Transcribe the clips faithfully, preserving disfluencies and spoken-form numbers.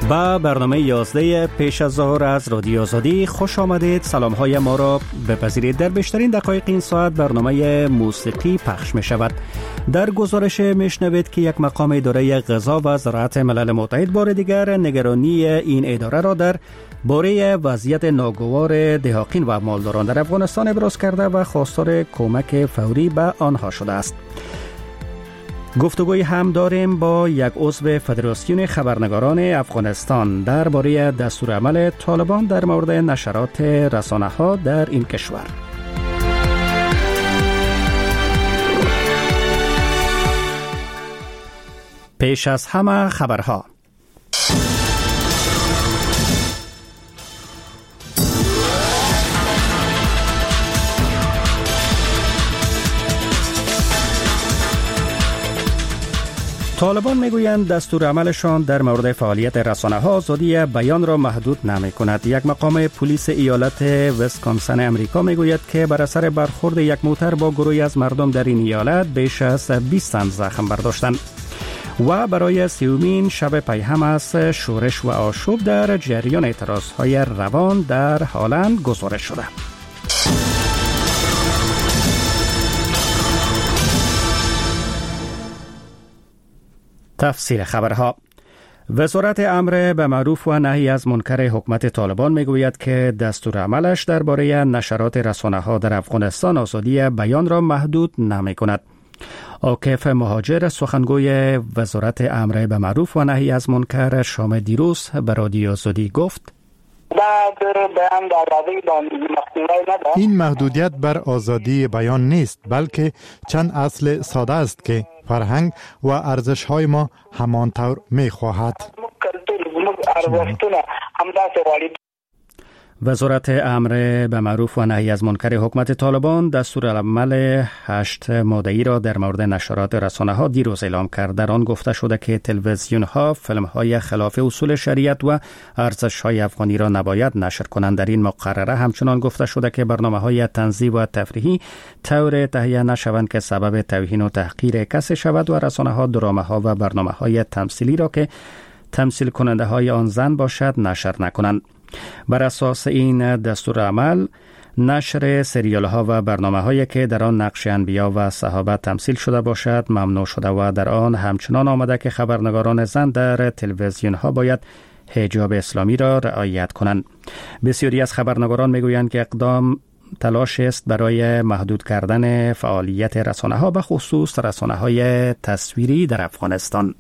و برنامه یازده پیش از ظهر از رادیو آزادی خوش آمدید. سلام های ما را بپذیرید. در بیشترین دقایق این ساعت برنامه موسیقی پخش می شود. در گزارش می شنوید که یک مقام اداره غذا و زراعت ملل متحد بار دیگر نگرانی این اداره را در باره وضعیت ناگوار دهقان و مالداران در افغانستان ابراز کرده و خواستار کمک فوری به آنها شده است. گفتگوی هم داریم با یک عضو فدراسیون خبرنگاران افغانستان درباره دستورالعمل طالبان در مورد نشرات رسانه‌ها در این کشور. پیش از همه خبرها. طالبان میگویند دستورالعملشان در مورد فعالیت رسانه‌ها آزادی بیان را محدود نمی‌کند. یک مقام پلیس ایالت ویسکانسن امریکا میگوید که بر اثر برخورد یک موتر با گروهی از مردم در این ایالت بیش از بیست تن زخم برداشتند. و برای سیومین شب پیهم از شورش و آشوب در جریان اعتراض‌های روان در هالند گزارش شده. تفصیل خبرها. وزارت امر به معروف و نهی از منکر حکومت طالبان میگوید که دستورالعملش درباره نشرات رسانه‌ها در افغانستان آزادی بیان را محدود نمی‌کند. عاکف مهاجر سخنگوی وزارت امر به معروف و نهی از منکر شام دیروز به رادیو آزادی گفت: این محدودیت بر آزادی بیان نیست، بلکه چند اصل ساده است که فرهنگ و ارزش‌های ما همانطور می‌خواهد. وزارت امر به معروف و نهی از منکر حکومت طالبان دستورالعمل هشت ماده‌ای را در مورد نشرات رسانه‌ها دیروز اعلام کرد. در آن گفته شده که تلویزیون‌ها فیلم‌های خلاف اصول شریعت و ارزش‌های افغانی را نباید نشر کنند. در این مقرره همچنان گفته شده که برنامه‌های طنزی و تفریحی طور تهیه نشوند که سبب توهین و تحقیر کسی شود و رسانه‌ها درامه‌ها و برنامه‌های تمثیلی را که تمثیل کننده‌های آن زن باشد نشر نکنند. بر اساس این دستورالعمل نشر سریال ها و برنامه هایی که در آن نقش انبیا و صحابه تمثیل شده باشد ممنوع شده و در آن همچنان آمده که خبرنگاران زن در تلویزیون ها باید حجاب اسلامی را رعایت کنند. بسیاری از خبرنگاران میگویند که اقدام تلاش است برای محدود کردن فعالیت رسانه ها به خصوص رسانه های تصویری در افغانستان.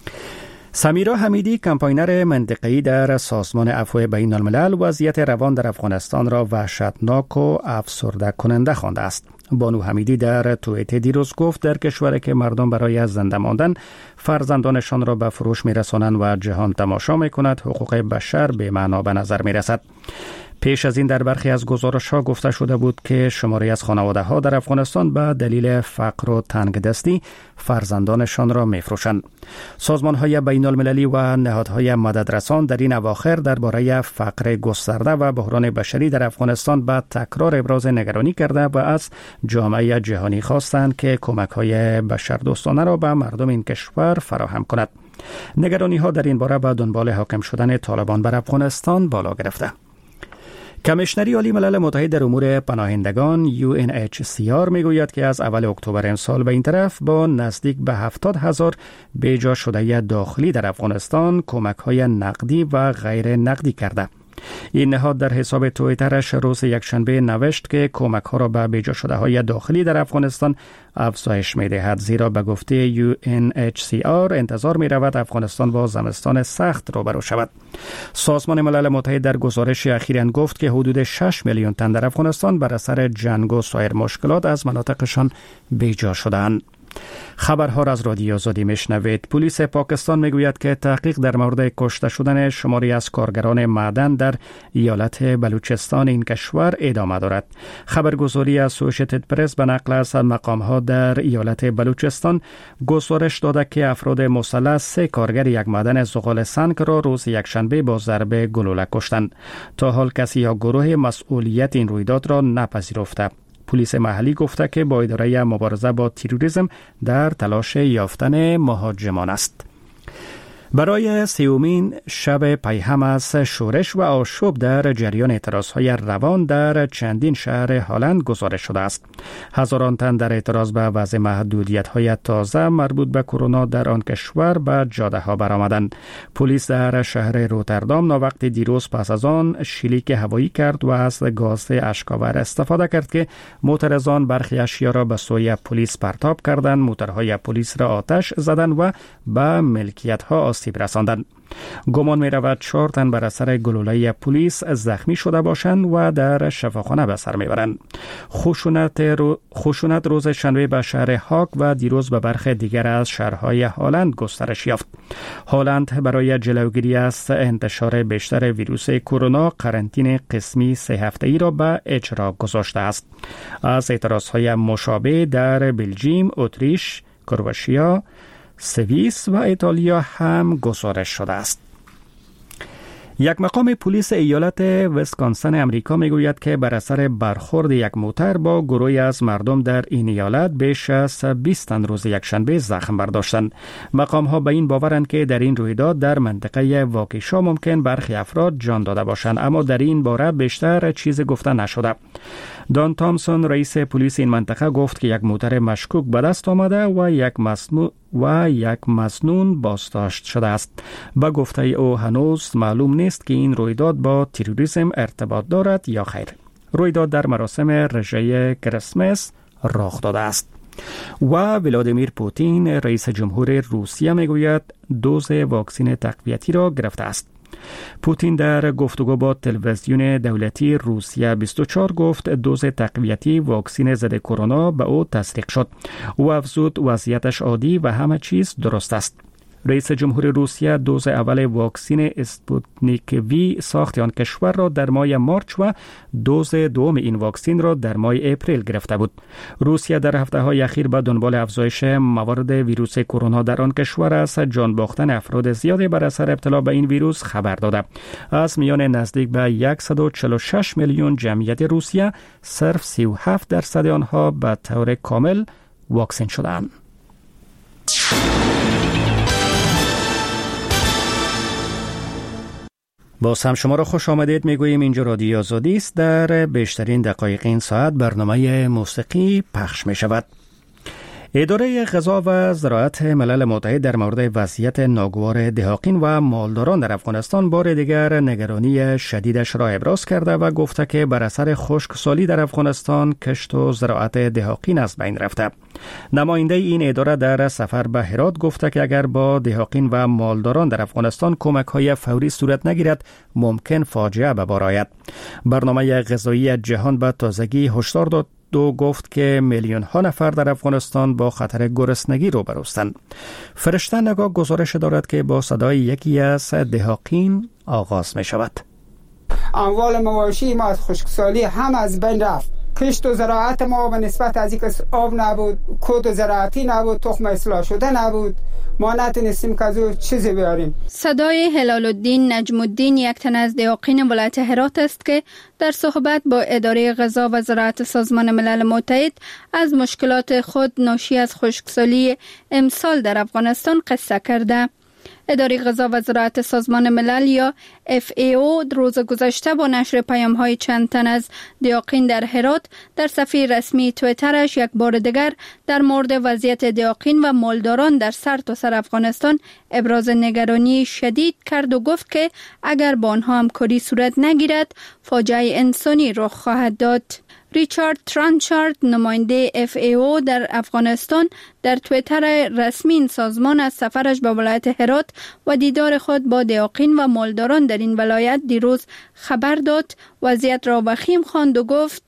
سمیرا حمیدی کمپاینر منطقه‌ای در سازمان عفو بین الملل وضعیت روان در افغانستان را وحشتناک و افسرده کننده خوانده است. بانو حمیدی در توییت دیروز گفت در کشوری که مردم برای از زنده ماندن فرزندانشان را به فروش می‌رسانند و جهان تماشا می‌کند، حقوق بشر به معنا به نظر می‌رسد. پیش از این در برخی از گزارش‌ها گفته شده بود که شماری از خانواده‌ها در افغانستان به دلیل فقر و تنگدستی فرزندانشان را می‌فروشند. سازمان‌های بین‌المللی و نهادهای مددرسان در این اواخر درباره فقر گسترده و بحران بشری در افغانستان به تکرار ابراز نگرانی کرده و از جامعه جهانی خواستند که کمک‌های بشردوستانه را به مردم این کشور فراهم کند. نگرانی‌ها در این باره به دنبال حاکم شدن طالبان بر افغانستان بالا گرفته. کمیشنری عالی ملل متحد در امور پناهندگان یو ان اچ سی آر میگوید که از اول اکتبر امسال به این طرف با نزدیک به هفتاد هزار بیجا شده داخلی در افغانستان کمک‌های نقدی و غیر نقدی کرده. این نهاد در حساب توییترش روز یکشنبه نوشت که کمک‌ها را به بیجا شده های داخلی در افغانستان افزایش می‌دهد، زیرا به گفته یو ان اچ سی آر انتظار می‌رود افغانستان با زمستان سخت روبرو شود. سازمان ملل متحد در گزارش اخیراً گفت که حدود شش میلیون تن در افغانستان بر اثر جنگ و سایر مشکلات از مناطقشان بیجا شدند. خبرها را از رادیو آزادی میشنوید. پلیس پاکستان میگوید که تحقیق در مورد کشته شدن شماری از کارگران معدن در ایالت بلوچستان این کشور ادامه دارد. خبرگزاری اسوسییتد پرس به نقل از مقام‌ها در ایالت بلوچستان گزارش داده که افراد مسلح سه کارگر یک معدن زغال سنگ را روز یکشنبه با ضرب گلوله کشتند. تا حال کسی یا گروه مسئولیت این رویداد را نپذیرفته. پلیس محلی گفته که با اداره مبارزه با تروریسم در تلاش یافتن مهاجمان است. برای سیومین شب پیهم از شورش و آشوب در جریان اعتراضهای روان در چندین شهر هلند گزارش شده است. هزاران تن در اعتراض به وضع محدودیت‌های تازه مربوط به کرونا در آن کشور به جاده‌ها برآمدند. پلیس در شهر روتردام ناوقت دیروز پس از آن شلیک هوایی کرد و از گاز اشک‌آور استفاده کرد که معترضان برخی اشیا را به سوی پلیس پرتاب کردند، موتورهای پلیس را آتش زدند و به ملکیت‌ها آسیب رساندند. گمان می رود چهار تن بر اثر گلوله پلیس زخمی شده باشند و در شفاخانه به سر می برند. خشونت, رو... خشونت روز شنبه به شهر هاگ و دیروز به برخی دیگر از شهرهای هلند گسترش یافت. هلند برای جلوگیری از انتشار بیشتر ویروس کرونا قرنطینه قسمی سه هفته‌ای را به اجرا گذاشته است. از اعتراضهای مشابه در بلژیم، اتریش، کرواتیا، سوئیس و ایتالیا هم گزارش شده است. یک مقام پلیس ایالت ویسکانسن امریکا میگوید که بر اثر برخورد یک موتر با گروهی از مردم در این ایالت بیش از بیست تن روز یکشنبه زخم برداشتند. مقام ها به این باورند که در این رویداد در منطقه واکیشا ممکن برخی افراد جان داده باشند، اما در این باره بیشتر چیز گفته نشده. دان تامسون رئیس پلیس این منطقه گفت که یک موتر مشکوک به دست آمده و یک مسنون و یک مسنون بازداشت شده است. با گفته او هنوز معلوم نیست که این رویداد با تروریسم ارتباط دارد یا خیر. رویداد در مراسم رژه کریسمس رخ داده است. و ولادیمیر پوتین رئیس جمهور روسیه میگوید دوز واکسن تقویتی را گرفته است. پوتین در گفتگو با تلویزیون دولتی روسیه بیست و چهار گفت دوز تقویتی واکسن ضد کرونا به او تزریق شد. او افزود وضعیتش عادی و همه چیز درست است. رئیس جمهور روسیه دوز اول واکسن اسپوتنیک وی ساخت آن کشور را در ماه مارچ و دوز دوم این واکسن را در ماه اپریل گرفته بود. روسیه در هفته‌های اخیر به دنبال افزایش موارد ویروس کرونا در آن کشور از جان باختن افراد زیادی بر اثر ابتلا به این ویروس خبر داده. از میان نزدیک به صد و چهل و شش میلیون جمعیت روسیه صرف سی و هفت درصد آنها به طور کامل واکسن شدند. باز هم شما را خوش آمدید میگوییم. اینجا رادیو آزادی است. در بیشترین دقایق این ساعت برنامه موسیقی پخش می شود. اداره غذا و زراعت ملل متحد در مورد وضعیت ناگوار دهقان و مالداران در افغانستان بار دیگر نگرانی شدیدش را ابراز کرده و گفته که بر اثر خشکسالی در افغانستان کشت و زراعت دهقان از بین رفته. نماینده این اداره در سفر به هرات گفته که اگر با دهقان و مالداران در افغانستان کمک‌های فوری صورت نگیرد ممکن فاجعه به بار آید. برنامه غذایی جهان به تازگی هشدار داد دو گفت که میلیون ها نفر در افغانستان با خطر گرسنگی روبروستند. فرشته نگاه گزارش دارد که با صدای یکی از دهقان آغاز می شود. اموال مواشی ما از خشکسالی هم از بین رفت. کشت و زراعت ما به نسبت از اینکه آب نبود، کود زراعتی نبود، تخم اصلاح شده نبود، ما نتونستیم که از او چیزی بیاریم. صدای هلال الدین نجم الدین یک تن از دهقان ولایت هرات است که در صحبت با اداره غذا و زراعت سازمان ملل متحد از مشکلات خود ناشی از خشکسالی امسال در افغانستان قصه کرده. اداره غذا و زراعت سازمان ملل یا اف ای او روز گذشته با نشر پیام‌های چند تن از دهقان در هرات در صفحه رسمی توییترش یک بار دیگر در مورد وضعیت دهقان و مالداران در سرتاسر افغانستان ابراز نگرانی شدید کرد و گفت که اگر با آنها همکاری صورت نگیرد فاجعه انسانی رخ خواهد داد. ریچارد ترانچارد نماینده اف ای او در افغانستان در توییتر رسمی این سازمان از سفرش به ولایت هرات و دیدار خود با دهقان و مالداران در این ولایت دیروز خبر داد، وضعیت را وخیم خواند و گفت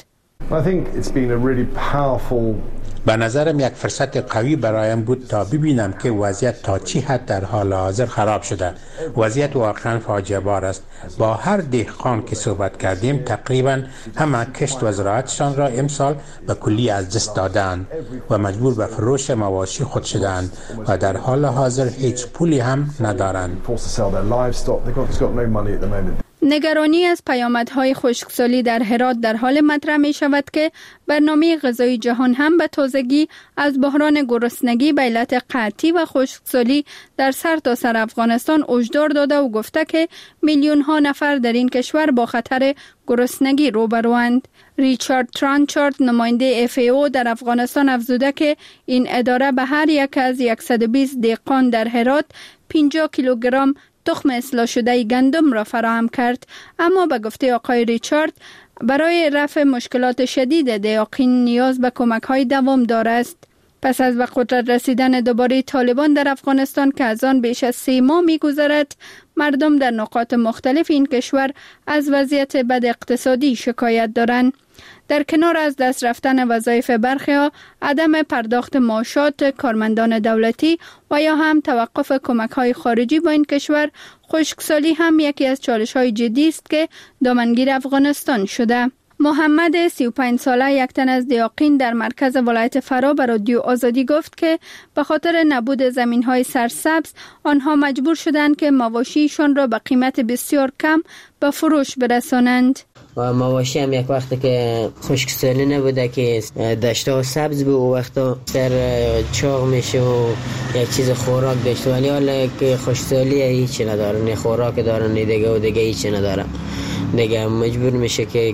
به نظرم یک فرصت قوی برایم بود تا ببینم که وضعیت تا چی حد در حال حاضر خراب شده. وضعیت واقعا فاجعه بار است. با هر دهقان که صحبت کردیم تقریبا همه کشت و زراعتشان را امسال به کلی از دست دادند و مجبور به فروش مواشی خود شدند و در حال حاضر هیچ پولی هم ندارند. نگرانی از پیامدهای خشکسالی در هرات در حال مطرح می شود که برنامه غذایی جهان هم به تازگی از بحران گرسنگی به علت قحطی و خشکسالی در سرتاسر افغانستان هشدار داده و گفته که میلیون ها نفر در این کشور با خطر گرسنگی روبروند. ریچارد ترانچارد نماینده اف ای او در افغانستان افزوده که این اداره به هر یک از صد و بیست دهقان در هرات پنجاه کیلوگرم تخم اصلاح شده گندم را فراهم کرد، اما به گفته آقای ریچارد برای رفع مشکلات شدید دهقان نیاز به کمک‌های دوامدار است. پس از به قدرت رسیدن دوباره طالبان در افغانستان که از آن بیش از سه ماه می‌گذرد، مردم در نقاط مختلف این کشور از وضعیت بد اقتصادی شکایت دارند. در کنار از دست رفتن وظایف برخی‌ها، عدم پرداخت معاشات کارمندان دولتی و یا هم توقف کمک‌های خارجی با این کشور، خشکسالی هم یکی از چالش‌های جدی است که دامنگیر افغانستان شده. محمد سی و پنج ساله یک تن از دهقان در مرکز ولایت فرا به رادیو آزادی گفت که به خاطر نبود زمین‌های سرسبز آنها مجبور شدند که مواشیشان را به قیمت بسیار کم به فروش برسانند. و مواشی هم یک وقت که خشکسالی نبوده که دشت‌ها سبز بود و وقتا سر چاق میشه و یک چیز خوراک داشته، ولی حالا که خشکسالی هیچی نداره، نه خوراک داره نه دیگه و دیگه هیچی نداره، دیگه مجبور میشه که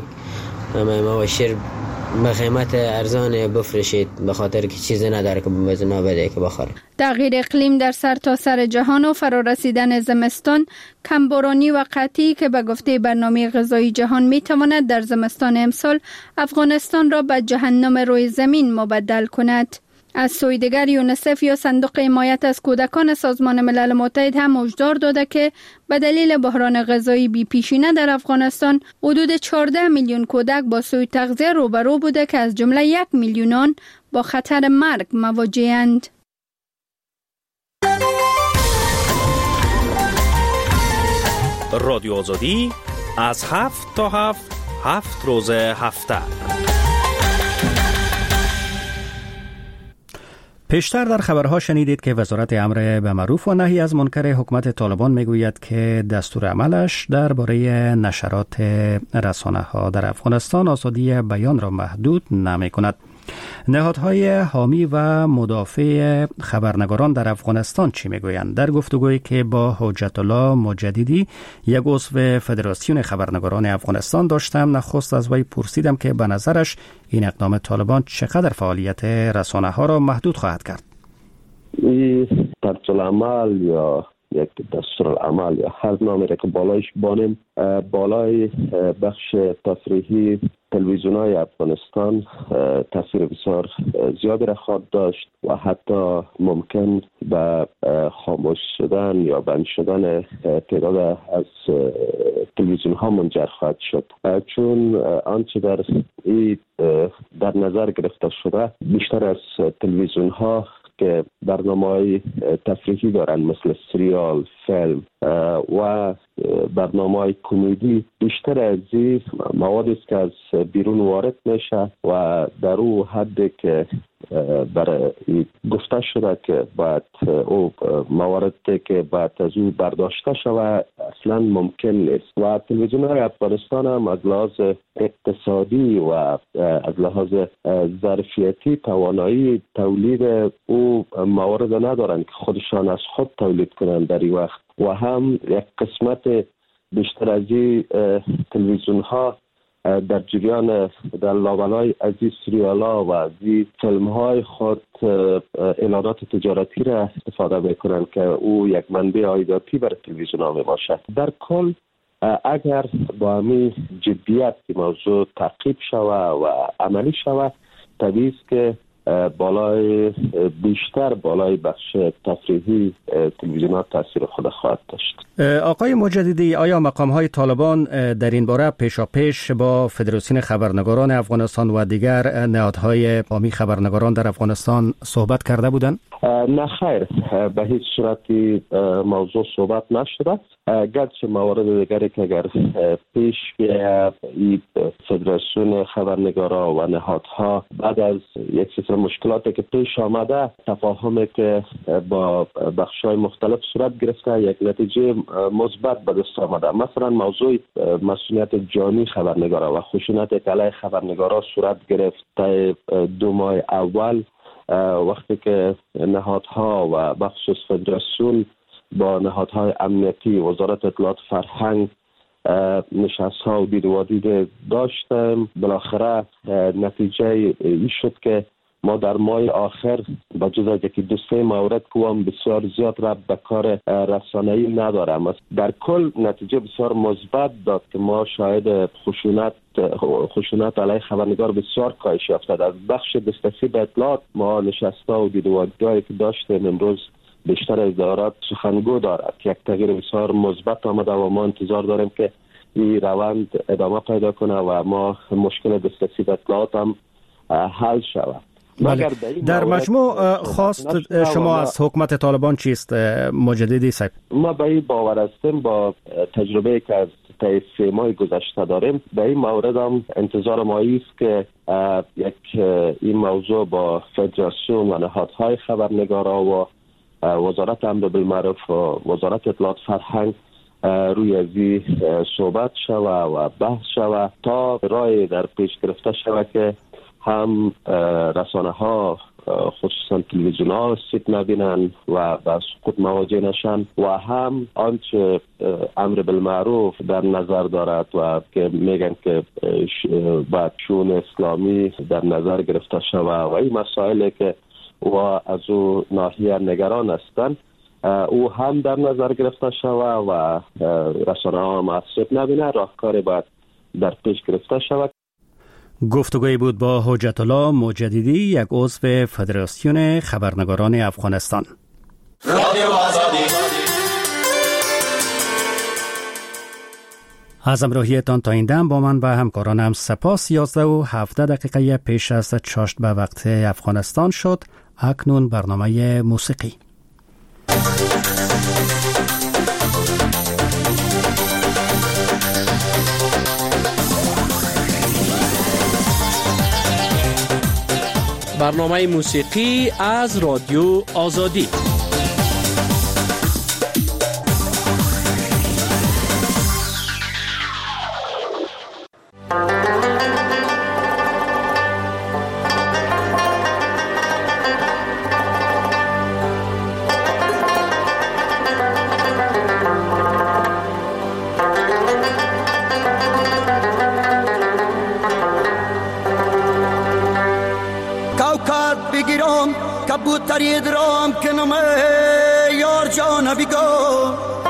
مواشی به قیمت ارزان بفروشید به خاطر که چیزی نداره که بزنا بده که بخوره. تغییر اقلیم در سر تا سر جهان و فرارسیدن زمستان، کمبارانی و قحطی که به گفته برنامه غذایی جهان میتواند در زمستان امسال افغانستان را به جهنم روی زمین مبدل کند. از سوی دیگر یونیسف یا صندوق حمایت از کودکان سازمان ملل متحد هم هشدار داده که به دلیل بحران غذایی بی پیشینه در افغانستان حدود چهارده میلیون کودک با سوء تغذیه روبرو بوده که از جمله یک میلیونان با خطر مرگ مواجه‌اند. رادیو آزادی از هفت تا هفت هفت روز هفته. پیشتر در خبرها شنیدید که وزارت امر به معروف و نهی از منکر حکومت طالبان میگوید که دستور عملش درباره نشرات رسانه‌ها در افغانستان آزادی بیان را محدود نمی‌کند. نهادهای حامی و مدافع خبرنگاران در افغانستان چی میگویند؟ در گفتگویی که با حجت الله مجددی، یک عضو فدراسیون خبرنگاران افغانستان داشتم، نخست از وی پرسیدم که به نظرش این اقدام طالبان چقدر فعالیت رسانه‌ها را محدود خواهد کرد. این طرز العمل یا یک دستورالعمل یا هر نامی را که بالایش بانیم، بالای بخش تفریحی تلویزیون‌های افغانستان تاثیر بسیار زیادی را خواهد داشت و حتی ممکن به خاموش شدن یا بند شدن تعداد از تلویزیون‌ها منجر خواهد شد، چون آنچه در این در نظر گرفته شده بیشتر از تلویزیون‌ها که برنامه‌های تفریحی دارن مثل سریال، فیلم و برنامه‌های کمدی، بیشتر از این مواد است که از بیرون وارد میشه و در او حدی که برای گفته شده که باید او مواردی که باید از او برداشته شود اصلا ممکن نیست و تلویزیون‌های افغانستان هم از لحاظ اقتصادی و از لحاظ ظرفیتی توانایی تولید او موارد ندارند که خودشان از خود تولید کنند در این وقت و هم یک قسمت بیشتر از این تلویزیون ها در جریان در لابلای از این سریال ها و از این فیلم های خود اعلانات تجارتی را استفاده میکنند که او یک منبع عایداتی برای تلویزیون ها می باشد. در کل اگر با همین جدیت که موضوع تعقیب شود و عملی شود، طبیعی است که بالای بیشتر بالای بخش تفریحی تلویزیونات تاثیر خود خواهد داشت. آقای مجددی، آیا مقام‌های طالبان در این باره پیشاپیش با فدراسیون خبرنگاران افغانستان و دیگر نهادهای حامی خبرنگاران در افغانستان صحبت کرده بودند؟ نه خیر، به هیچ صورتی موضوع صحبت نشده. گرچه موارد دیگری که اگر پیش بیاید، فدراسیون خبرنگاران و نهادها بعد از یک خاطر مشکلاتی که پیش آمده، تفاهمی که با بخش‌های مختلف صورت گرفته، یک نتیجه مثبت به دست آمده. مثلا موضوع مسئولیت جانی خبرنگارا و خشونت علیه خبرنگارا صورت گرفت. دو ماه اول وقتی که نهادها و بخصوص فدراسیون با نهادهای امنیتی وزارت اطلاعات فرهنگ نشست ها و دید و دید داشتم، بالاخره نتیجه ای شد که ما در ماه آخر با جز یکی دو سه مورد که هم بسیار زیاد ربط به کار رسانه‌ای ندارم، در کل نتیجه بسیار مثبت داد که ما شاهد خشونت خشونت علیه خبرنگار بسیار کاهش یافته. از بخش دسترسی به اطلاعات ما نشست‌ها و دید و دیدایی که داشتیم امروز بیشتر از ادارات سخنگو دارد که یک تغییر بسیار مثبت آمده و ما انتظار داریم که این روند ادامه پیدا کنه و ما مشکل دسترسی به اطلاعات هم حل شود. بله. در مجموع خواست شما از حکومت طالبان چیست مجددی صاحب؟ ما به این باور هستیم با تجربه که از طی سه ماه گذشته داریم، به این مورد هم انتظار ما است که یک این موضوع با فدراسیون و نهادهای خبرنگارا و وزارت امر بالمعروف و وزارت اطلاعات فرهنگ روی ازی صحبت شوه و بحث شوه تا رای در پیش گرفته شوه که هم رسانه ها خصوصا تلویزیون ها سیت نبینن و به سقوط مواجه نشن و هم آنچه امر بالمعروف در نظر دارد و که میگن که با چون اسلامی در نظر گرفته شوه و این مسائلی که و از او ناحیه نگران هستند او هم در نظر گرفته شوه و رسانه ها معصب نبینه، راهکاری باید در پیش گرفته شود. گفتگوی بود با حجت الله مجددی، یک عضو فدراسیون خبرنگاران افغانستان. رادیو آزادی. از امروحیتان تا این دم با من و همکارانم سپاس. یازده و هفده دقیقه پیش از چاشت به وقت افغانستان شد. اکنون برنامه موسیقی. برنامه موسیقی از رادیو آزادی. کبوتری درام کنم یار جان بیگو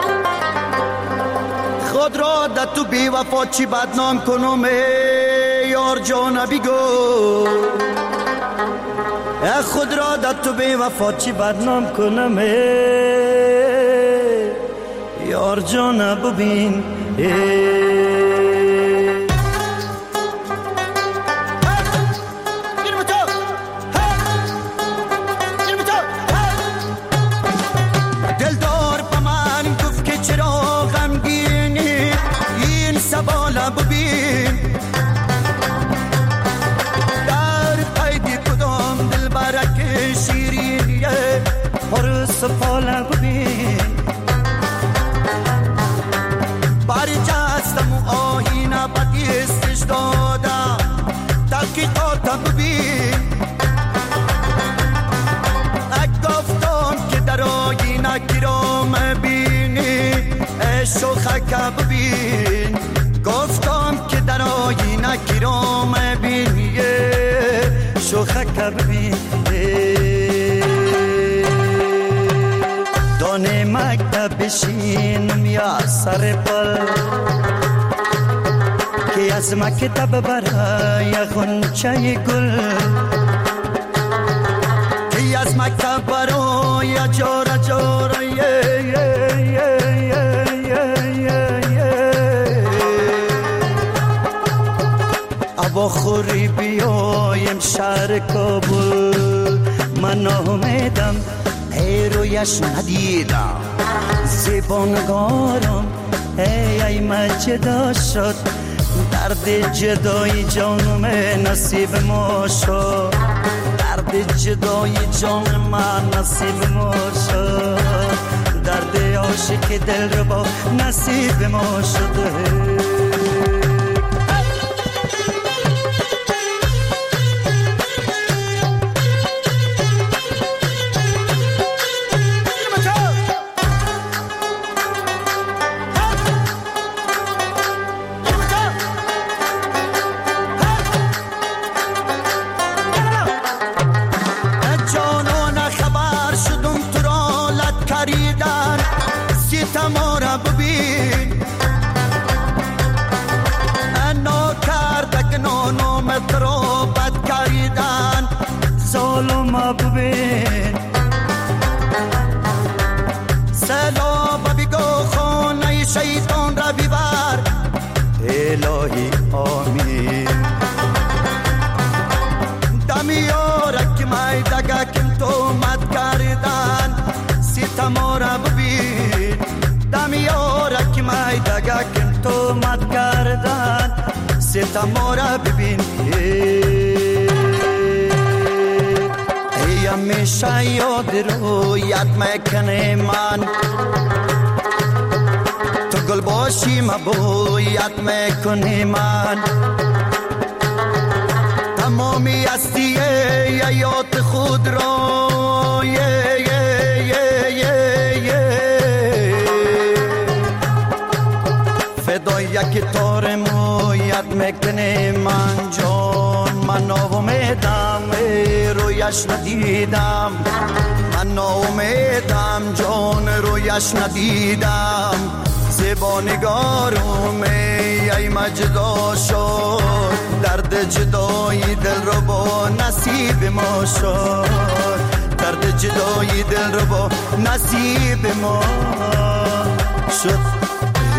خود را در تو بی وفا چی بدنام کنم یار جان بیگو خود را در تو بی وفا چی بدنام کنم یار جان ببین سفاله ببین باری جستم و آهینه بدیستش دادم تحقیقاتم ببین اک گفتم که در آهینه گیرام بینی شوخک ببین گفتم که در آهینه گیرام بینی شوخک ببین دانه مکتب بشینم یا سر پل که از مکتب برای غنچه گل که از مکتب برای جاره جاره ابا خوری بیایم شهر کابل من آمدم ای رویش ندیدم زیبانگارم ای ای مجدا شد درد جدای جانم نصیب ما شد درد درد جدای جان من نصیب ما شد، درد عاشق دل رو با نصیب ما شده. ببین سلام بگو خانه شیطان را ببر الهی آمین. دمیارک مای دگا کم تو مد کردن ستما را ببین. دمیارک مای دگا کم تو مد کردن ستما را ببین. همیشه یاد رو یاد میکنه من تو گل باشی مبو یاد میکنه من تمامی هستی یاد خود رو یه یه یه یه یه فدای یک تار مو یاد میکنه من جان من ناامیدم رویش ندیدم من ناامیدم جان رویش ندیدم زیبا نگارم ای مجدا شد درد جدای دل رو با نصیب ما شد درد جدای دل رو با نصیب ما شد.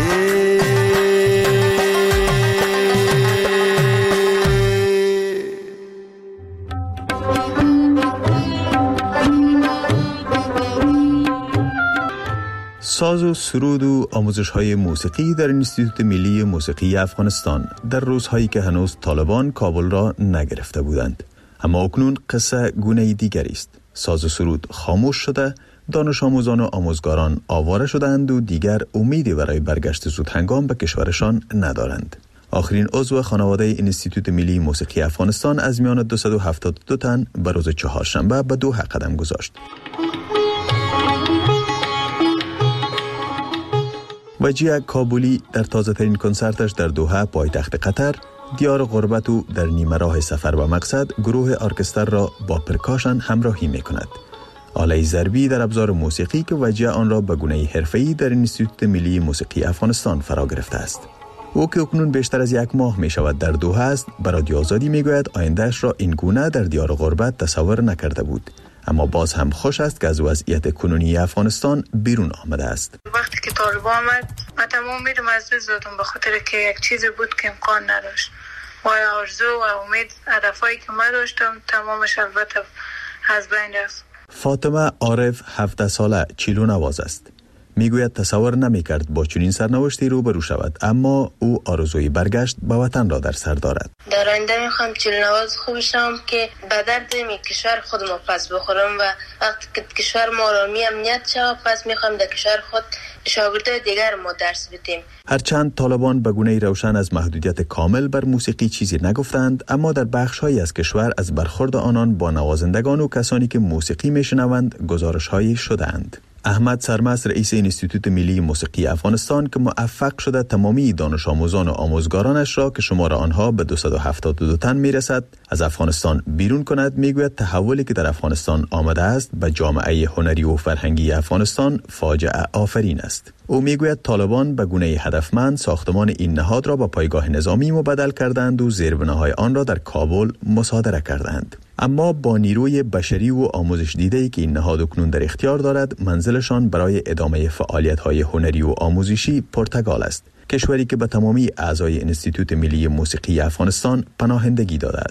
ساز و سرود و آموزش‌های موسیقی در انستیتوت ملی موسیقی افغانستان در روزهایی که هنوز طالبان کابل را نگرفته بودند. اما اکنون قصه گونه دیگری است. ساز و سرود خاموش شده، دانش آموزان و آموزگاران آواره شدند و دیگر امیدی برای برگشت زود هنگام به کشورشان ندارند. آخرین عضو خانواده انستیتوت ملی موسیقی افغانستان از میان دویست و هفتاد و دو تن به روز چهارشنبه به دوحه قدم گذاشت. وجیه کابولی در تازه ترین کنسرتش در دوحه پایتخت قطر دیار غربت و در نیمه راه سفر به مقصد گروه ارکستر را با پرکاشن همراهی می کند. آله ضربی در ابزار موسیقی که وجیه آن را به گونه حرفه‌ای در انستیتوت ملی موسیقی افغانستان فرا گرفته است. او که اکنون بیشتر از یک ماه می شود در دوحه است به رادیو آزادی می گوید آیندهش را این گونه در دیار غربت تصور نکرده بود. اما باز هم خوش است که از وضعیت کنونی افغانستان بیرون آمده است. وقتی که طالبان آمد من تمام امیدم از دست دادم به خاطر که یک چیزی بود که امکان نداشت و آرزو و امید هدفایی که من داشتم تمامش البته از بین رفت. فاطمه عارف هفده ساله چیلو نواز است. میگوید تصور نمیکرد با چنین سرنوشتی روبرو شود، اما او آرزوی برگشت به وطن را در سر دارد. در آینده میخوام چیلونواز خوب شم که به درد می کشور خودم پس بخورم و وقتی که کشور ما را می امنیت شود پس میخوام در کشور خود شاگردای دیگر ما درس بدیم. هرچند طالبان به گونه روشن از محدودیت کامل بر موسیقی چیزی نگفتند، اما در بخش‌هایی از کشور از برخورد آنان با نوازندگان و کسانی که موسیقی میشنوند گزارش‌هایی شدند. احمد سرمست رئیس انستیتوت ملی موسیقی افغانستان که موفق شده تمامی دانش آموزان و آموزگارانش را که شمار آنها به دویست و هفتاد و دو تن میرسد از افغانستان بیرون کند، میگوید تحولی که در افغانستان آمده است به جامعه هنری و فرهنگی افغانستان فاجعه آفرین است. او میگوید طالبان به گونه هدفمند ساختمان این نهاد را به پایگاه نظامی مبدل کردند و زیربناهای آن را در کابل مصادره کردند. اما با نیروی بشری و آموزش دیده‌ای که این نهاد اکنون در اختیار دارد، منزلشان برای ادامه فعالیت‌های هنری و آموزشی پرتگال است. کشوری که به تمامی اعضای انستیتوت ملی موسیقی افغانستان پناهندگی داده است.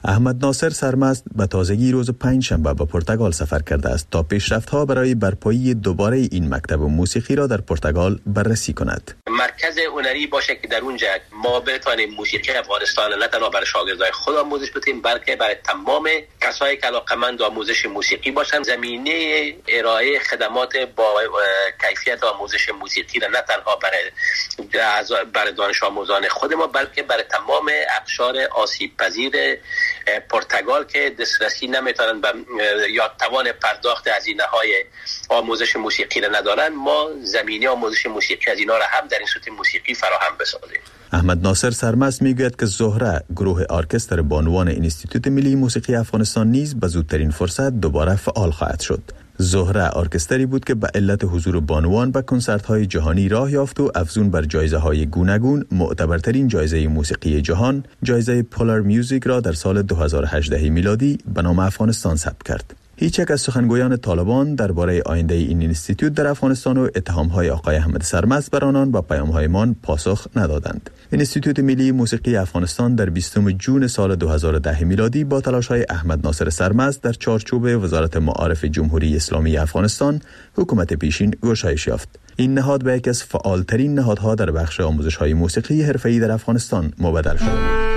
احمد ناصر سرمست به تازگی روز پنج شنبه به پرتغال سفر کرده است تا پیشرفت‌ها برای برپایی دوباره این مکتب موسیقی را در پرتغال بررسی کند. مرکز هنری باشه که در اونجا ما بتوانیم موسیقی افغانستان نه تنها برای شاگردای خود آموزش بدیم بلکه برای تمام کسایی که علاقه‌مند آموزش موسیقی باشند زمینه ارائه خدمات با کیفیت آموزش موسیقی را نه تنها برای برای دانش آموزان خود ما بلکه برای تمام اقشار آسیب پذیر پرتغال که دسترسی نمیتونن یا توان پرداخت هزینه‌های آموزش موسیقی را ندارن ما زمینه آموزش موسیقی از اینا را هم در این صورت موسیقی فراهم بسازیم. احمد ناصر سرمست میگوید که زهره گروه ارکستر بانوان انستیتوت ملی موسیقی افغانستان نیز به زودترین فرصت دوباره فعال خواهد شد. زهره ارکستری بود که به علت حضور بانوان به کنسرت‌های جهانی راه یافت و افزون بر جایزه‌های گوناگون معتبرترین جایزه موسیقی جهان جایزه پولار میوزیک را در سال دو هزار و هجده میلادی به نام افغانستان ثبت کرد. هیچ یک از سخنگویان طالبان درباره آینده این اینستیتوت در افغانستان و اتهام‌های آقای احمد سرمست بر آنان با پیام‌هایمان پاسخ ندادند. اینستیتوت ملی موسیقی افغانستان در بیستم جون سال دو هزار و ده میلادی با تلاش‌های احمد ناصر سرمست در چارچوب وزارت معارف جمهوری اسلامی افغانستان حکومت پیشین گشایش یافت. این نهاد به یکی از فعالترین نهادها در بخش آموزش‌های موسیقی حرفه‌ای در افغانستان مبدل شد.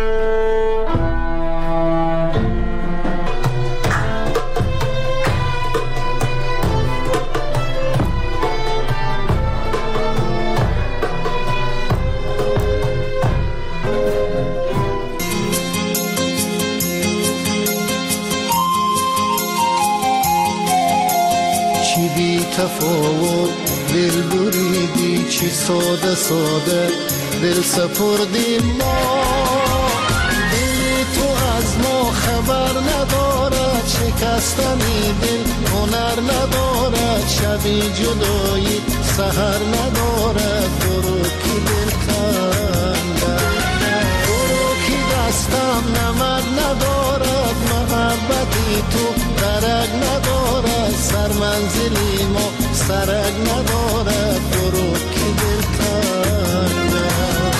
تفاوت دل بریدی چی ساده ساده دل سپردی ما دل تو از ما خبر ندارد شکستنی دل هنر ندارد شبی جدایی سحر ندارد برو کی دل کنده برو کی دستم نمد ندارد محبتی تو درک ندارد سر منزلی ما سرک ندارد برو کی دل کنده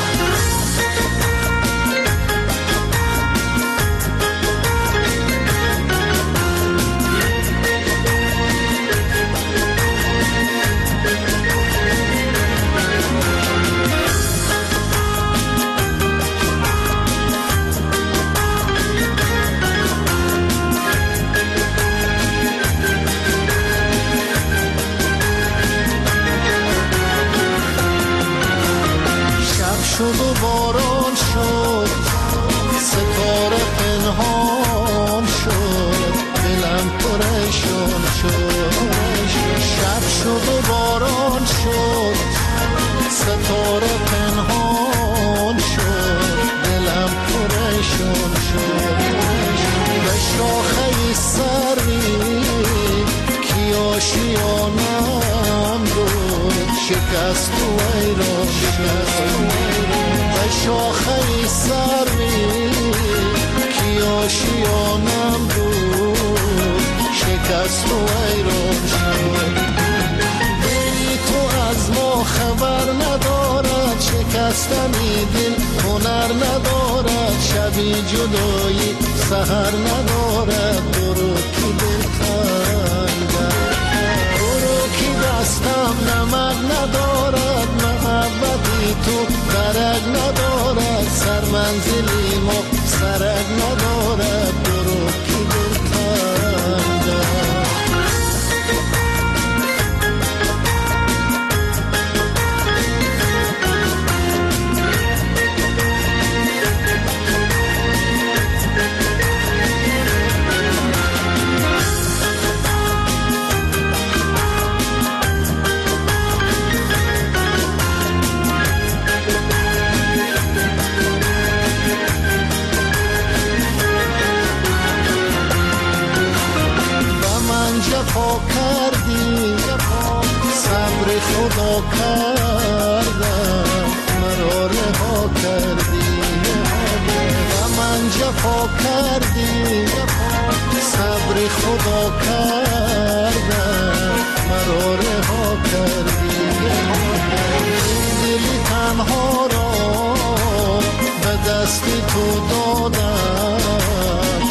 شد و باران شد ستاره پنهان شد دلم پریشان شد شب شد و باران شد ستاره پنهان شد دلم پریشان شد به شاخه سری کی آشیانم بود شکست و ایران شد به شاخه سری کی آشیانم بود شکست و ایران شد دلی تو از ما خبر ندارد شکستنی دل هنر ندارد شبی جدایی سحر ندارد برو کی دل کنده برو کی دستم نمد ندارد محبتی تو درک ندارد سر منزلی ما سرک ندارد برو کی دل کنده جفا کردی صبر خدا کردم مرا رها کردی و من جفا کردی صبر خدا کردم مرا رها کردی دلی تنها را به دست تو دادم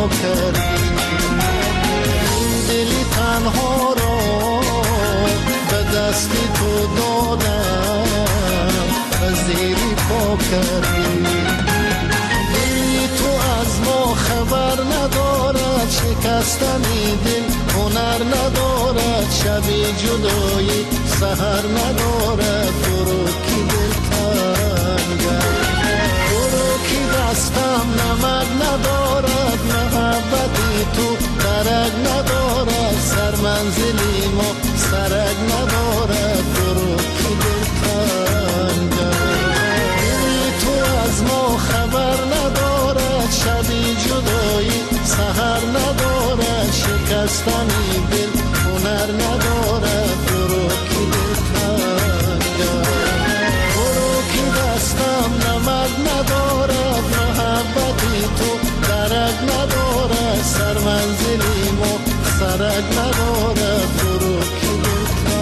کردی. این دلی تنها را به دستی تو دادم و زیری پا کردی. دلی تو از ما خبر ندارد، شکستنی دل هنر ندارد، شبی جدایی سحر ندارد. برو کی دل تنگم، برو کی دستم نمک ندارد، محبتی تو درک ندارد، سر منزلی ما سرک ندارد. برو کی دل تنگم، دلی تو از ما خبر ندارد، شبی جدایی سحر ندارد، شکستنی دل هنر ندارد. برو کی دل تنگم، برو کی دستم نمک ندارد، محبتی تو درک ندارد، سر منزلی ما سرک ندارد. برو کی دل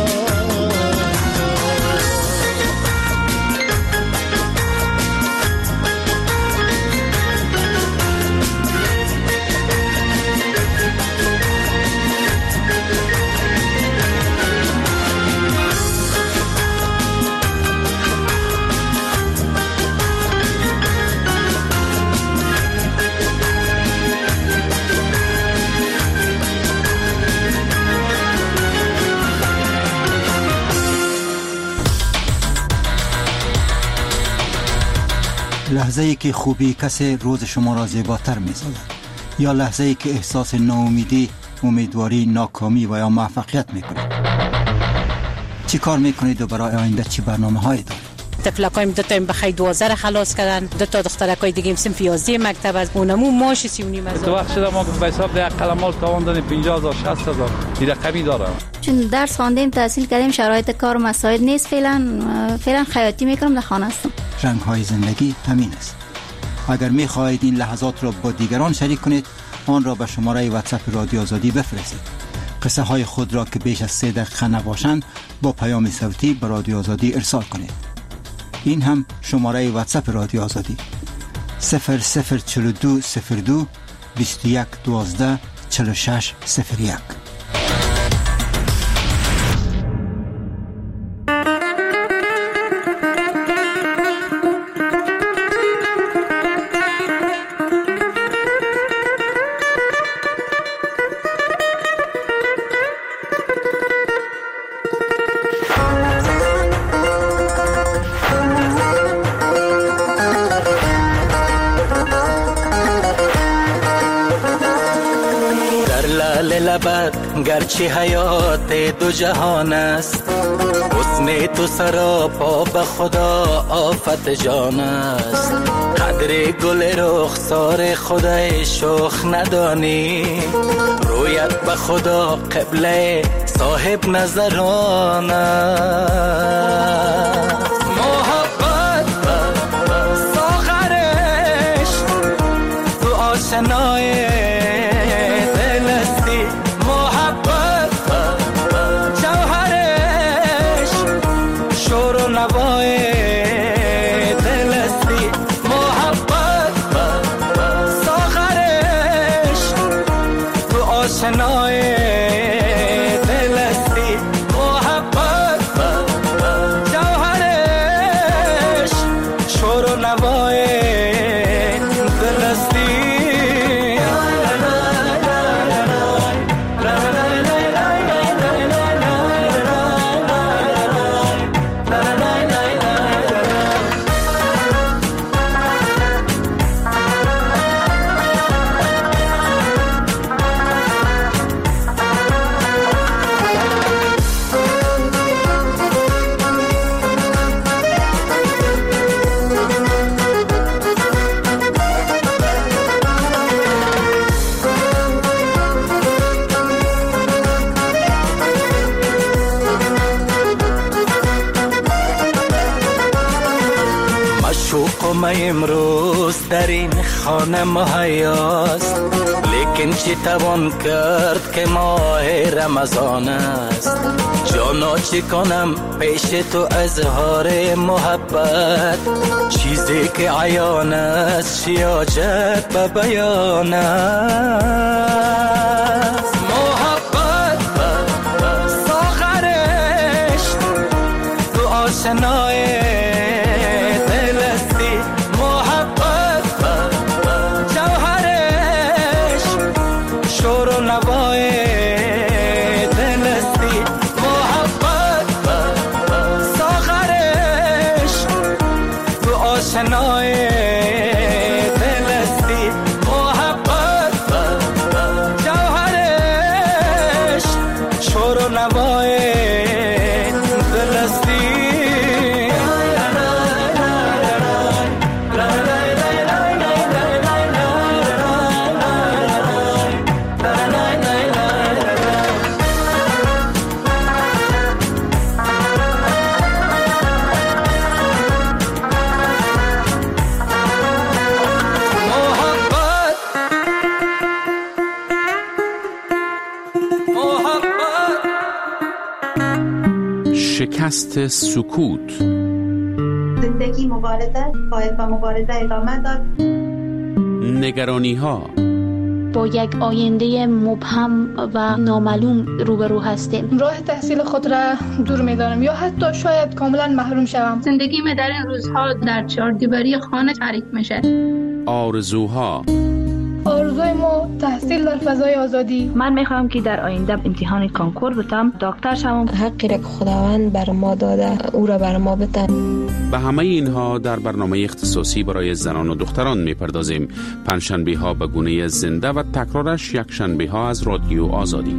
لحظه ای که خوبی کسی روز شما را زیباتر می سازد، یا لحظه ای که احساس ناامیدی، امیدواری، ناکامی و یا موفقیت می کنید. چی کار می کنید و برای آینده چی برنامه هایی دارید؟ تفلکایم دو تا بخی دوازده را خلاص کردن، دو تا دخترکای دیگه هم صنف یازده مکتب از اونمو ماش سی و نیم هزار. تو وقت شده ما به حساب ده قلمال تاوان پنجاه هزار شصت هزار این رقمی داره. چون درس خواندیم، تحصیل کردیم، شرایط کار مساعد نیست. فعلا فعلا خیاطی میکنم، در خانه هستم. رنگ های زندگی همین است. اگر می خواهید این لحظات را با دیگران شریک کنید، آن را به شماره واتساپ رادیو آزادی بفرستید. قصه های خود را که بیش از سه دقیقه نباشند با پیام صوتی به رادیو آزادی ارسال کنید. این هم شماره واتساپ رادیو آزادی صفر صفر چهل و دو صفر دو بیست و یک دوازده چهل و شش صفر یک. گرچه حیات دو جهان است، حسن تو سراپا به خدا آفت جان است. قدر گل رخسار خدای شوخ ندانی، رویت به خدا قبله صاحب نظران است. محبت ساغرش تو آشنای امروز در این خانه مهیاست، لیکن چی توان کرد که ماه رمضان است. جانا چی کنم پیش تو اظهار محبت، چیزی که عیان است شیاجت به بیان است. محبت ساغرش تو آشنای دل استی، محبت جوهرش شور و نوای دل استی، محبت ساغرش تو آشنای دل استی، محبت جوهرش شور و نوای دل استی. شکست سکوت. زندگی مبارزه، باید با مبارزه ادامه داد. نگرانی ها. با یک آینده مبهم و نامعلوم روبرو هستیم. راه تحصیل خود را دور می‌دانم یا حتی شاید کاملا محروم شوم. زندگی در این روزها در چهار دیواری خانه تعریف میشه. آرزوها. آرزوی ما تحصیل در فضای آزادی. من میخوام که در آینده امتحان کنکور بتم، دکتر شوم. حقی را که خداوند بر ما داده او را بر ما بده. به همه اینها در برنامه اختصاصی برای زنان و دختران میپردازیم. پنجشنبه ها به گونه زنده و تکرارش یک شنبه ها از رادیو آزادی.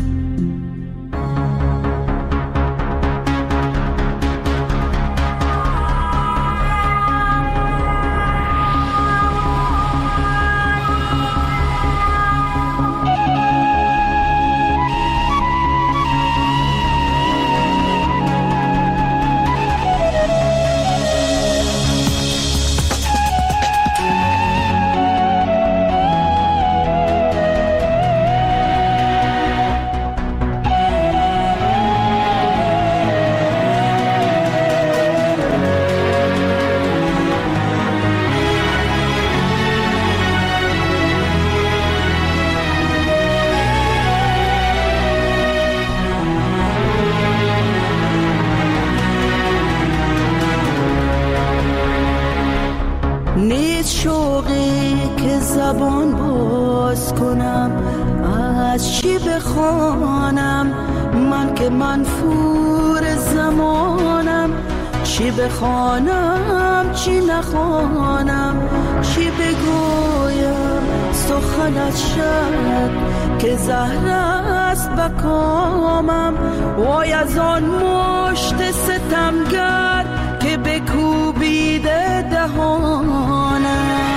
بخوانم چی نخوانم، چی بگویم سخنت شد که زهر است به کامم. وای از آن مشت ستمگر که بکوبیده دهانم.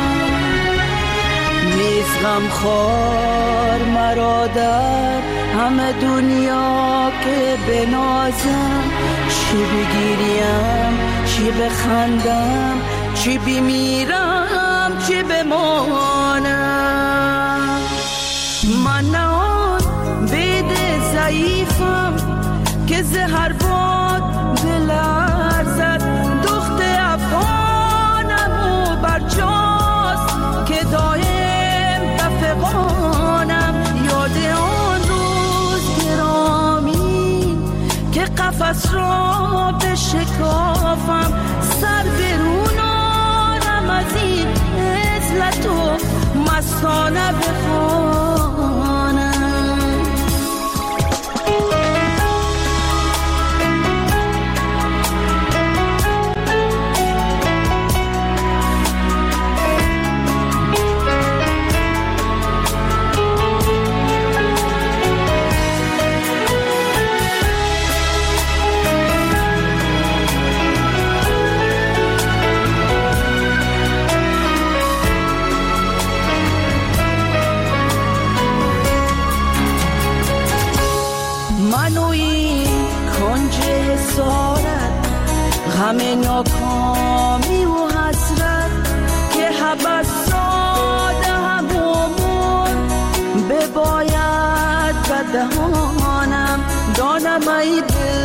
نیز غمخوار مرا در همه دنیا که بنازم، چی بگیریم چی بخندم، چی بمیرم چی بمانم. من نه آن بید ضعیفم که زهر باد بلرزد، دخت افغانم و برجاست که دایم بفغانم. یاد آن روز گرامی که قفس را بشکافم، سر برونانم از این عزلت و مستانه بخوانم. غم ناکامی و حسرت که حبس ساده همون بباید به دهانم. دانم ای دل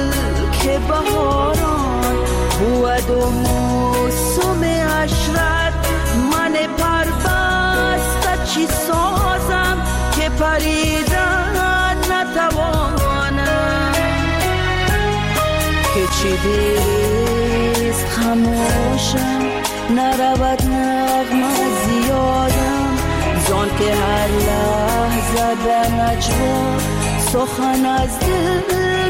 و موسم عشرت، من پربسته چی سازم که پریدن نتوانم، که چی دیست خموشم نرود نغمه زیادم، زان که هر لحظه در نجوا سخن از دل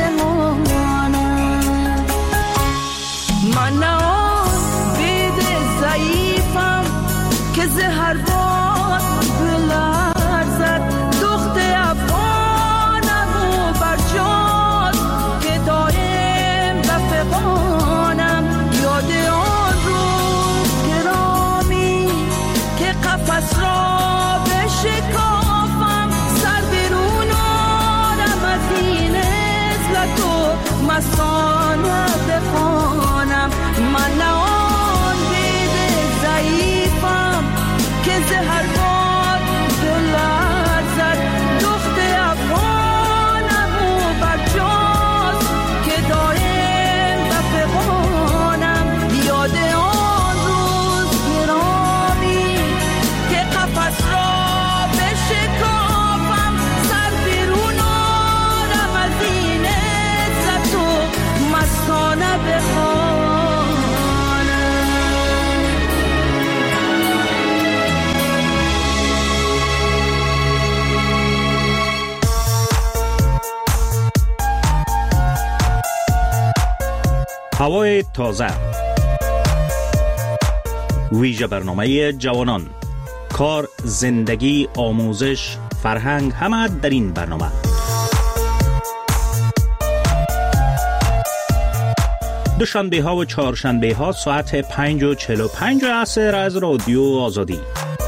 برمانم. من نه آن بید ضعیفم که زهر باد بلرزد، دخت افغانم و برجاست که دایم بفغانم. یاد آن روز گرامی که قفس را بشکافم، سر بیرون آرم از این عزلت و مستانه بخوانم. من نه آن بید ضعیفم که زهر باد بلرزد، دخت افغانم و برجاست که دایم بفغانم. یاد آن روز گرامی که قفس را بشکافم، سر بیرون آرم از این عزت و مستانه بخوانم. هوای تازه، ویژه برنامه جوانان، کار، زندگی، آموزش، فرهنگ، همه در این برنامه. دوشنبه ها و چهارشنبه ها ساعت پنج و چهل و پنج عصر از رادیو آزادی.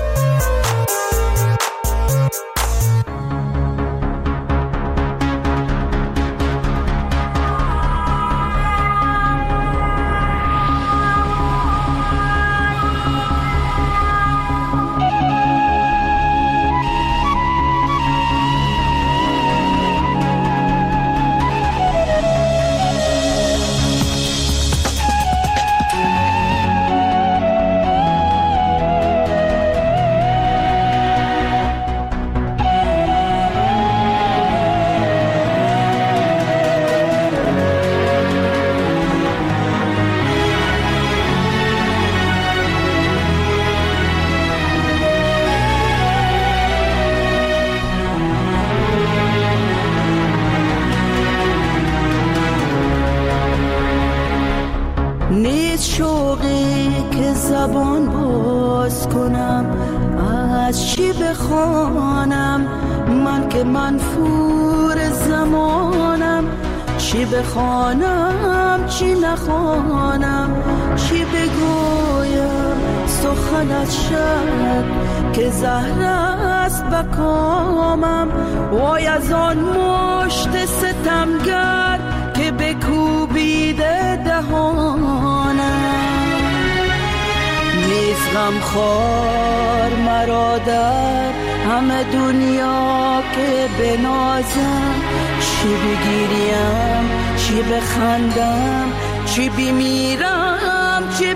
بخوانم چی نخوانم، چی بگویم سخنت شد که زهر است بکامم. وای از آن مشت ستمگر که بکوبیده دهانم، نیز غمخوار مرا در همه دنیا که بنازم، چی بگیریم چی بخندم، چی بمیرم چی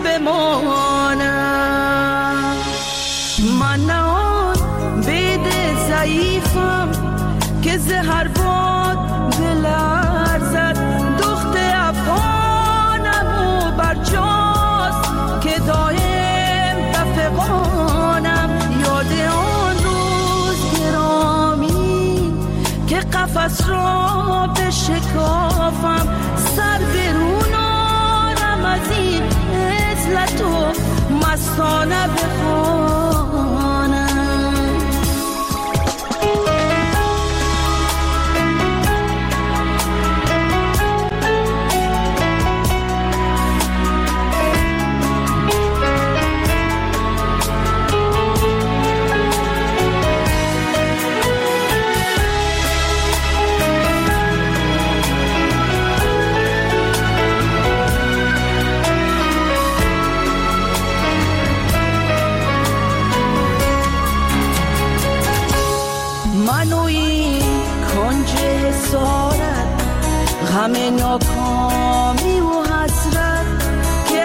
بمانم. من نه آن بید ضعیفم که زهر باد بلرزد، دخت افغانم و برجاست که دایم بفغانم. یاد آن روز گرامی که قفس را بشکافم، سر برون آرم از این عزلت و مستانه بخوانم. غم ناکامی و حسرت که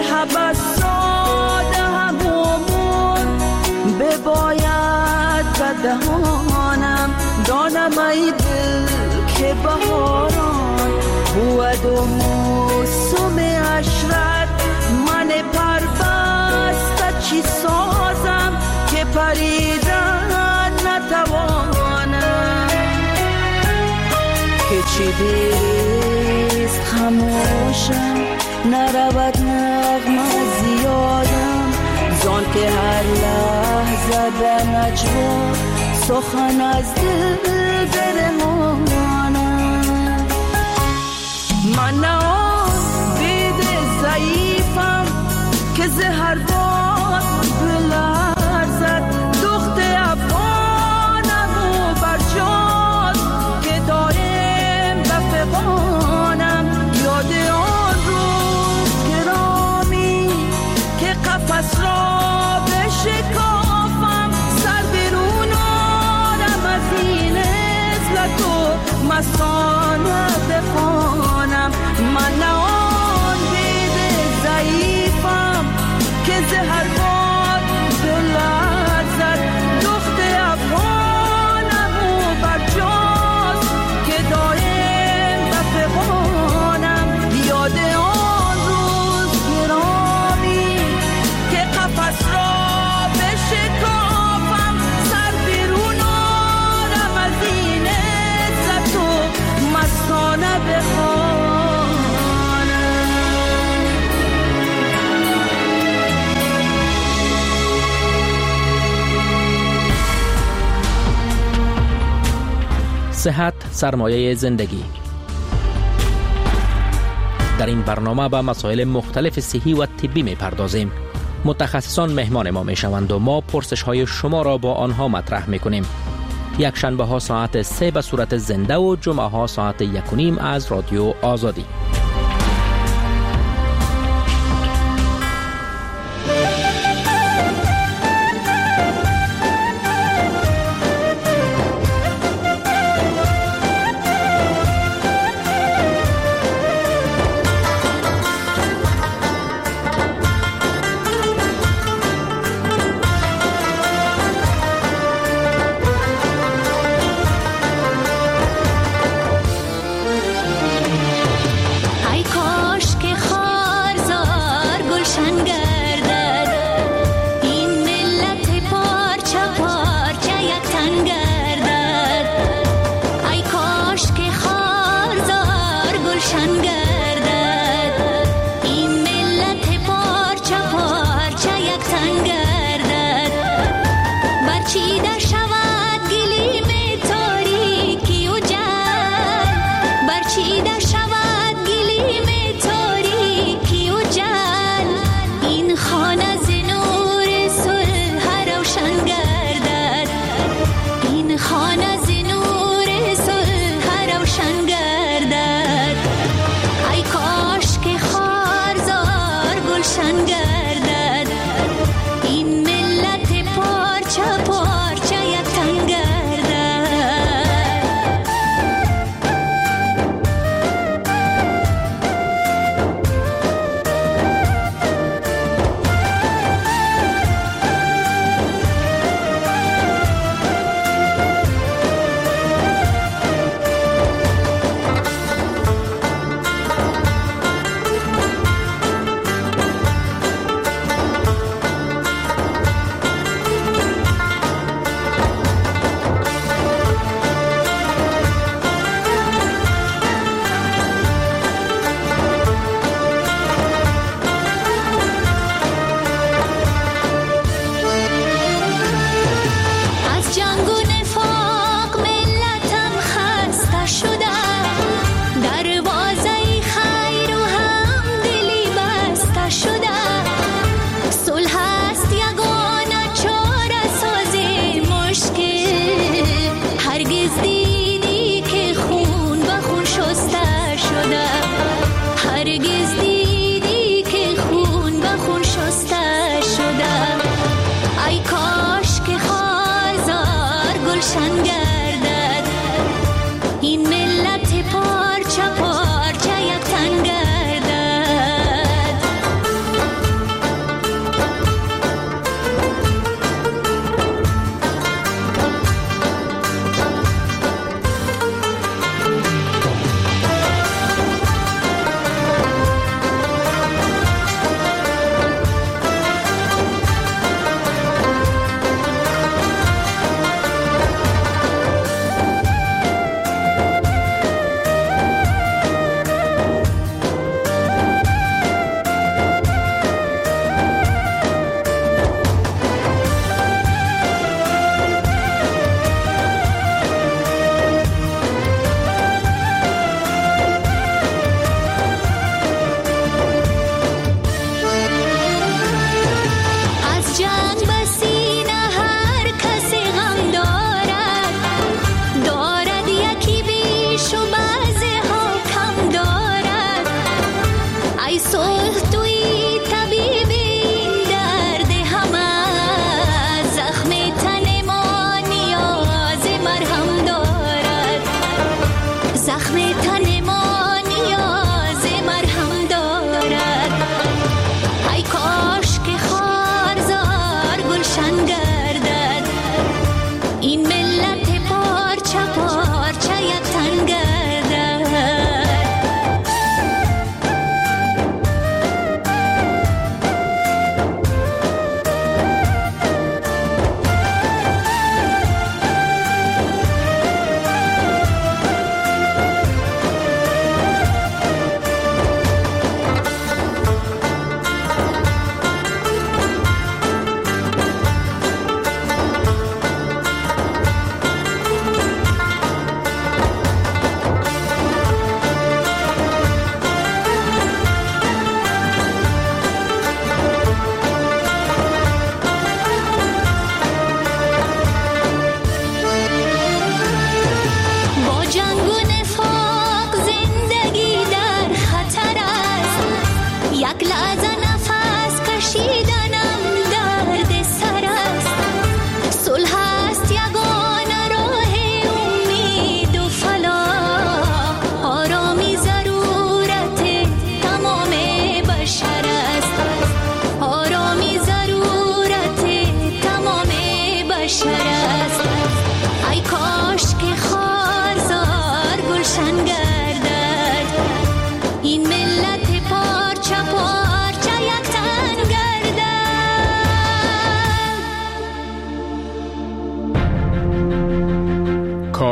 دهانم دانم ای دل که بهاران بود و موسم عشرت من پربسته چی سازم که پریدن نتوانم که چی دیست خموشم نرود نغمه زیادم زان که هر لحظه در نجوا سخن از دل برمانم من نه آن بید ضعیفم که زهر باد بلرزد دخت افغانم و برجاد که دایم بفغانم یاد آن روز گرامی که قفس را بشکافم سر بیرون آرم از این عزلت و مستانه بخوانم من نه آن بید ضعیفم که زهر باد بلرزد دخت افغانم و برجاز که دایم بفغانم یاد آن روز گرامی که قفس را بشکافم سر بیرون آرم از این عزت و مستانه بخوانم صحت سرمایه زندگی. در این برنامه به مسائل مختلف صحی و طبی می پردازیم. متخصصان مهمان ما می شوند و ما پرسش های شما را با آنها مطرح می کنیم. یک شنبه ها ساعت سه به صورت زنده و جمعه ها ساعت یک و نیم از رادیو آزادی.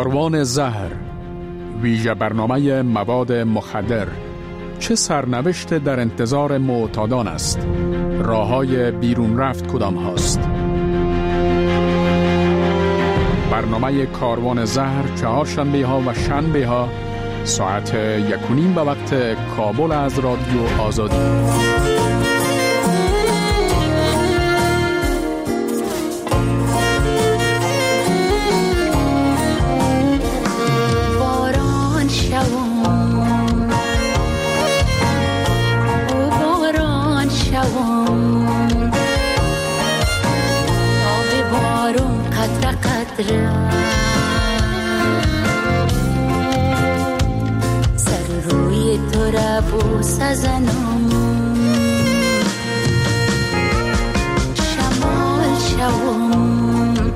کاروان زهر، ویژه برنامه مواد مخدر، چه سرنوشت در انتظار معتادان است؟ راه‌های بیرون رفت کدام هاست؟ برنامه کاروان زهر چهارشنبه ها و شنبه ها ساعت یک و نیم به وقت کابل از رادیو آزادی. سر روی تو را بوس زنم، شمال شوم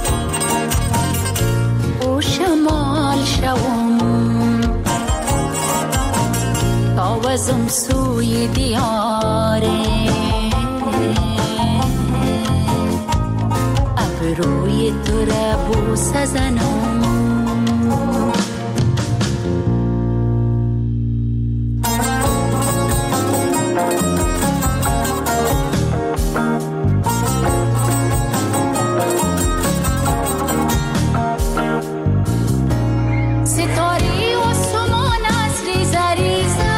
او شمال شوم، تاوزم سوی دیاره، روی تو را بوس زنم. ستاره و سمان از ریزه ریزه،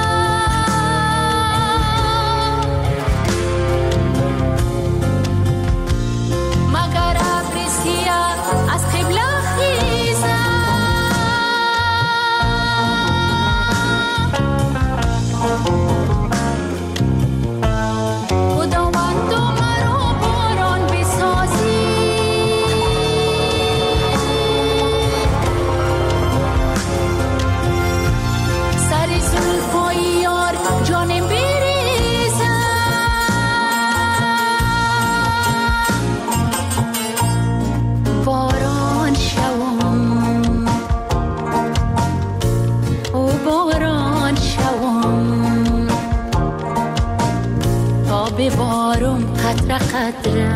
ببارم قطره قطره،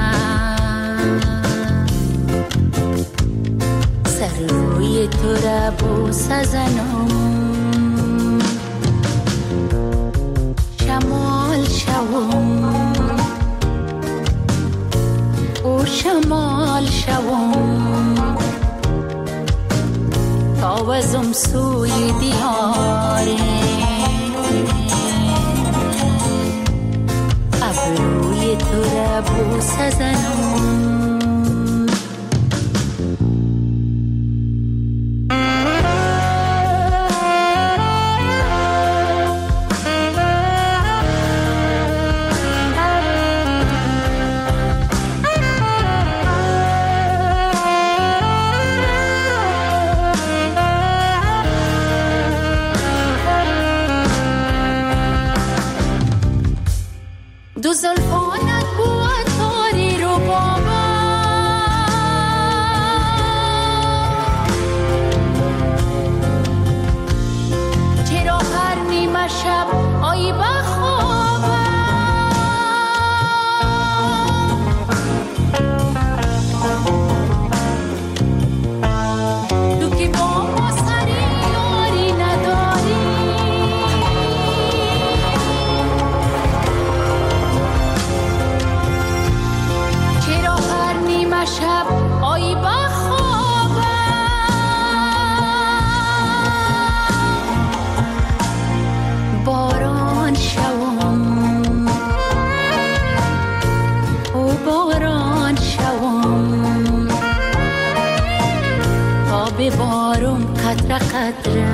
سر روی تو را بوس زنم، شمال شوم او شمال شوم، تاوزم سوی دیاره، روی تو را بوس زنم. دو زلفانت بود تاری رو بابا، چرا هر نیمه شب آیی بخوابم، تو که با ما سری یاری نداری، شب آیی بخوابم، باران شوم او باران شوم، تا ببارم قطره قطره،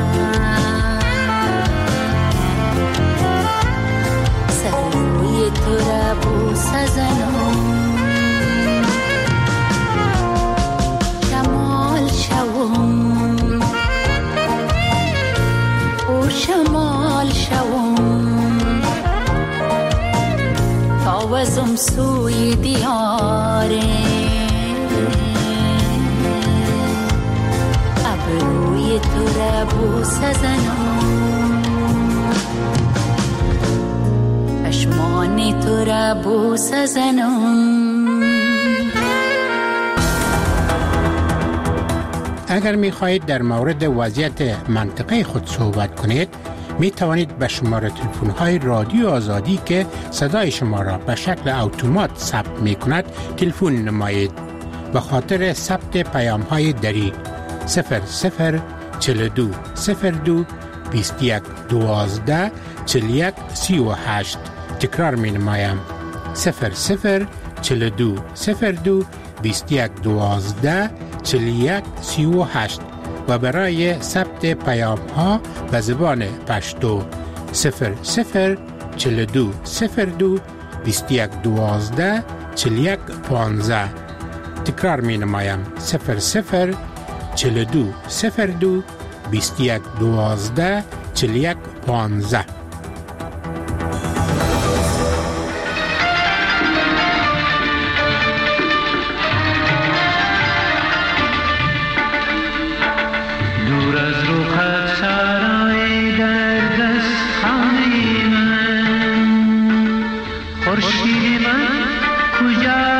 سر روی تو را بوس زنم، او شمال شوم، تاوزم سوی دیاره، ابروی تو را بوس زنم، چشمان تو را بوس زنم. اگر می خواهید در مورد وضعیت منطقه خود صحبت کنید، می توانید به شماره تلفن های رادیو آزادی که صدای شما را به شکل اتومات ثبت می کند تلفن نمایید. به خاطر ثبت پیام های دری صفر صفر چهل و دو صفر دو بیست و یک دوازده چهل و یک سی و هشت تکرار می نمایم صفر صفر چهل و دو صفر دو بیست و یک دوازده چهل و یک سی و هشت و برای ثبت پیام ها به زبان پشتو صفر صفر چهل و دو صفر دو بیست و یک دوازده چهل و یک پانزده. تکرار می نمایم صفر صفر چهل و دو صفر دو بیست و یک دوازده چهل و یک پانزده. دور از رخت سرای در دست خانه من، خورشید من کجا